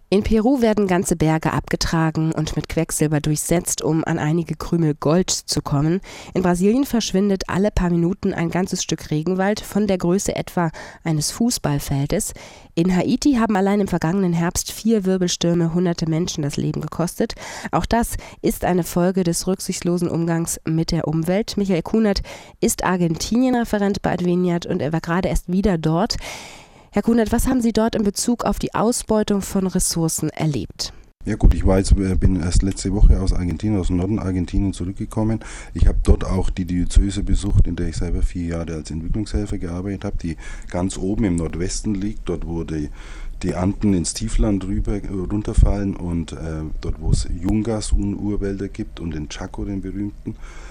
In Peru werden ganze Berge abgetragen und mit Quecksilber durchsetzt, um an einige Krümel Gold zu kommen. In Brasilien verschwindet alle paar Minuten ein ganzes Stück Regenwald von der Größe etwa eines Fußballfeldes. In Haiti haben allein im vergangenen Herbst 4 Wirbelstürme hunderte Menschen das Leben gekostet. Auch das ist eine Folge des rücksichtslosen Umgangs mit der Umwelt. Michael Kunert ist Argentinien-Referent bei Adveniat und er war gerade erst wieder dort. Herr Kunert, was haben Sie dort in Bezug auf die Ausbeutung von Ressourcen erlebt? Ja gut, bin erst letzte Woche aus Argentinien, aus dem Norden Argentinien zurückgekommen. Ich habe dort auch die Diözese besucht, in der ich selber 4 Jahre als Entwicklungshelfer gearbeitet habe, die ganz oben im Nordwesten liegt, dort wo die Anden ins Tiefland runterfallen und dort wo es Yungas-Urwälder gibt und den Chaco, den berühmten.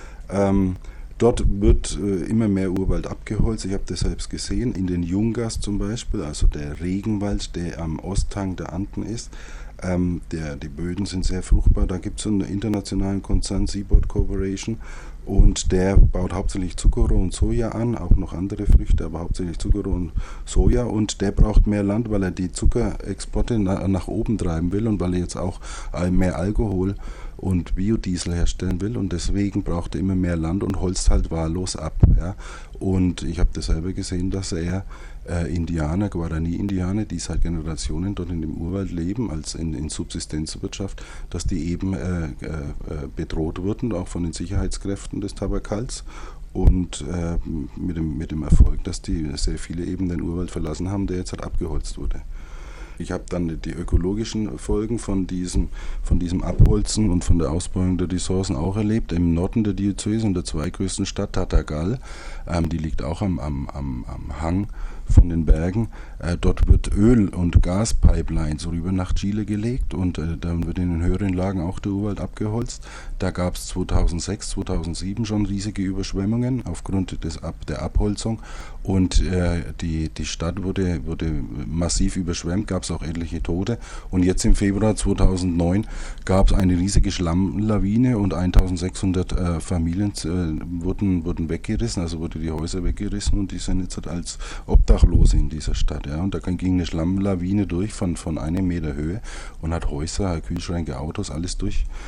Dort wird immer mehr Urwald abgeholzt. Ich habe das selbst gesehen, in den Yungas zum Beispiel, also der Regenwald, der am Osthang der Anden ist. Die Böden sind sehr fruchtbar. Da gibt es einen internationalen Konzern, Seaboard Corporation, und der baut hauptsächlich Zuckerrohr und Soja an, auch noch andere Früchte, aber hauptsächlich Zuckerrohr und Soja. Und der braucht mehr Land, weil er die Zuckerexporte nach oben treiben will und weil er jetzt auch mehr Alkohol und Biodiesel herstellen will, und deswegen braucht er immer mehr Land und holzt halt wahllos ab. Ja. Und ich habe das selber gesehen, dass er Indianer, Guarani-Indianer, die seit Generationen dort in dem Urwald leben, als in Subsistenzwirtschaft, dass die eben bedroht wurden, auch von den Sicherheitskräften des Tabakals. Und mit dem Erfolg, dass die sehr viele eben den Urwald verlassen haben, der jetzt halt abgeholzt wurde. Ich habe dann die ökologischen Folgen von diesem Abholzen und von der Ausbeutung der Ressourcen auch erlebt. Im Norden der Diözese, in der zweitgrößten Stadt Tartagal, die liegt auch am Hang von den Bergen. Dort wird Öl- und Gaspipelines rüber nach Chile gelegt und dann wird in den höheren Lagen auch der Urwald abgeholzt. Da gab es 2006, 2007 schon riesige Überschwemmungen aufgrund der Abholzung, und die Stadt wurde massiv überschwemmt, gab es auch etliche Tote, und jetzt im Februar 2009 gab es eine riesige Schlammlawine und 1600 Familien wurden weggerissen, also wurde die Häuser weggerissen, und die sind jetzt halt als Obdachlose in dieser Stadt. Ja. Und da ging eine Schlammlawine durch von 1 Meter Höhe und hat Häuser, Kühlschränke, Autos, alles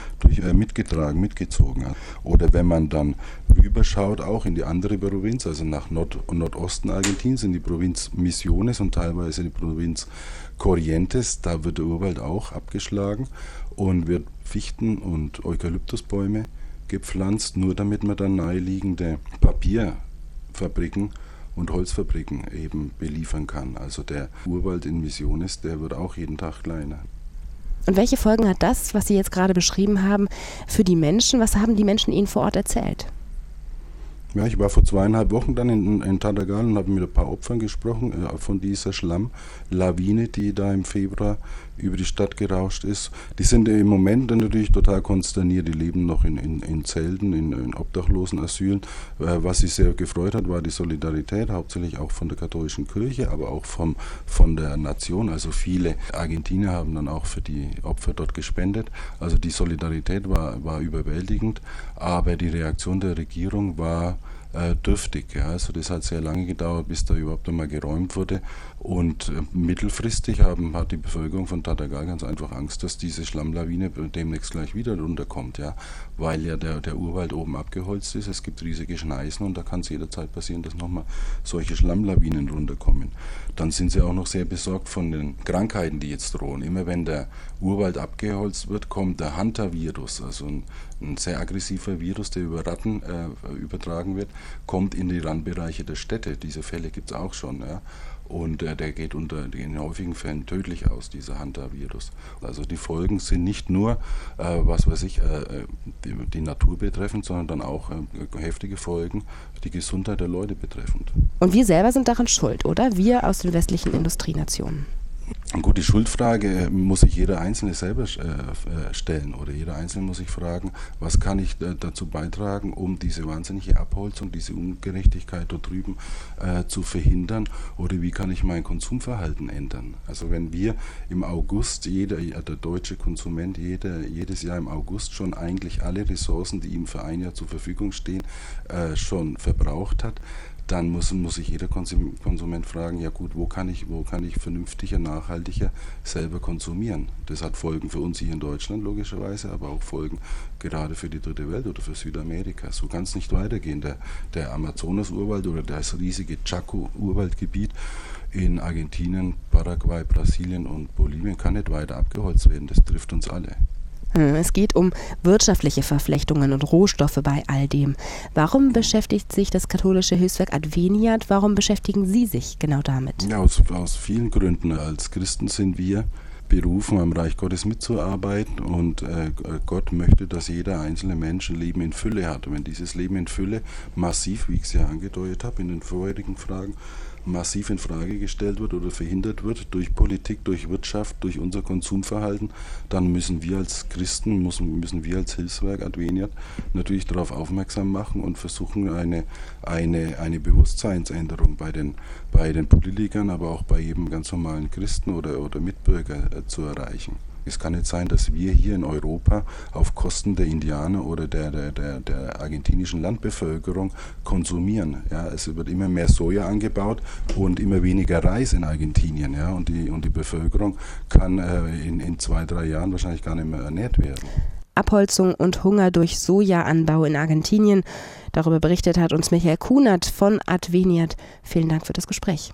mitgezogen. Oder wenn man dann rüberschaut, auch in die andere Provinz, also nach Nordosten Argentiniens, in die Provinz Misiones und teilweise die Provinz Corrientes, da wird der Urwald auch abgeschlagen und wird Fichten- und Eukalyptusbäume gepflanzt, nur damit man dann naheliegende Papierfabriken und Holzfabriken eben beliefern kann. Also der Urwald in Misiones, der wird auch jeden Tag kleiner. Und welche Folgen hat das, was Sie jetzt gerade beschrieben haben, für die Menschen? Was haben die Menschen Ihnen vor Ort erzählt? Ja, ich war vor 2,5 Wochen dann in Tartagal und habe mit ein paar Opfern gesprochen von dieser Schlammlawine, die da im Februar über die Stadt gerauscht ist. Die sind im Moment natürlich total konsterniert. Die leben noch in Zelten, in Obdachlosenasylen. Was sie sehr gefreut hat, war die Solidarität, hauptsächlich auch von der katholischen Kirche, aber auch von der Nation. Also viele Argentinier haben dann auch für die Opfer dort gespendet. Also die Solidarität war überwältigend, aber die Reaktion der Regierung war dürftig. Ja. Also das hat sehr lange gedauert, bis da überhaupt einmal geräumt wurde. Und mittelfristig hat die Bevölkerung von Tartagal ganz einfach Angst, dass diese Schlammlawine demnächst gleich wieder runterkommt. Ja. Weil ja der Urwald oben abgeholzt ist, es gibt riesige Schneisen und da kann es jederzeit passieren, dass nochmal solche Schlammlawinen runterkommen. Dann sind sie auch noch sehr besorgt von den Krankheiten, die jetzt drohen. Immer wenn der Urwald abgeholzt wird, kommt der Hantavirus, also ein sehr aggressiver Virus, der über Ratten übertragen wird, kommt in die Randbereiche der Städte. Diese Fälle gibt es auch schon. Ja. Und der geht in häufigen Fällen tödlich aus, dieser Hantavirus. Also die Folgen sind nicht nur, die Natur betreffend, sondern dann auch heftige Folgen, die Gesundheit der Leute betreffend. Und wir selber sind daran schuld, oder? Wir aus den westlichen Industrienationen. Gut, die Schuldfrage muss sich jeder Einzelne selber stellen, oder jeder Einzelne muss sich fragen, was kann ich dazu beitragen, um diese wahnsinnige Abholzung, diese Ungerechtigkeit dort drüben zu verhindern, oder wie kann ich mein Konsumverhalten ändern? Also wenn wir im August, der deutsche Konsument jedes Jahr im August schon eigentlich alle Ressourcen, die ihm für ein Jahr zur Verfügung stehen, schon verbraucht hat, dann muss sich jeder Konsument fragen, ja gut, wo kann ich vernünftiger, nachhaltiger selber konsumieren? Das hat Folgen für uns hier in Deutschland logischerweise, aber auch Folgen gerade für die dritte Welt oder für Südamerika. So kann es nicht weitergehen. Der Amazonas-Urwald oder das riesige Chaco-Urwaldgebiet in Argentinien, Paraguay, Brasilien und Bolivien kann nicht weiter abgeholzt werden. Das trifft uns alle. Es geht um wirtschaftliche Verflechtungen und Rohstoffe bei all dem. Warum beschäftigt sich das katholische Hilfswerk Adveniat? Warum beschäftigen Sie sich genau damit? Ja, aus vielen Gründen. Als Christen sind wir berufen, am Reich Gottes mitzuarbeiten und Gott möchte, dass jeder einzelne Mensch ein Leben in Fülle hat. Und wenn dieses Leben in Fülle massiv, wie ich es ja angedeutet habe in den vorherigen Fragen, massiv in Frage gestellt wird oder verhindert wird durch Politik, durch Wirtschaft, durch unser Konsumverhalten, dann müssen wir als Christen, müssen wir als Hilfswerk Adveniat natürlich darauf aufmerksam machen und versuchen, eine Bewusstseinsänderung bei den Politikern, aber auch bei jedem ganz normalen Christen oder Mitbürger zu erreichen. Es kann nicht sein, dass wir hier in Europa auf Kosten der Indianer oder der argentinischen Landbevölkerung konsumieren. Ja, es wird immer mehr Soja angebaut und immer weniger Reis in Argentinien. Ja, und die Bevölkerung kann in 2-3 Jahren wahrscheinlich gar nicht mehr ernährt werden. Abholzung und Hunger durch Sojaanbau in Argentinien. Darüber berichtet hat uns Michael Kunert von Adveniat. Vielen Dank für das Gespräch.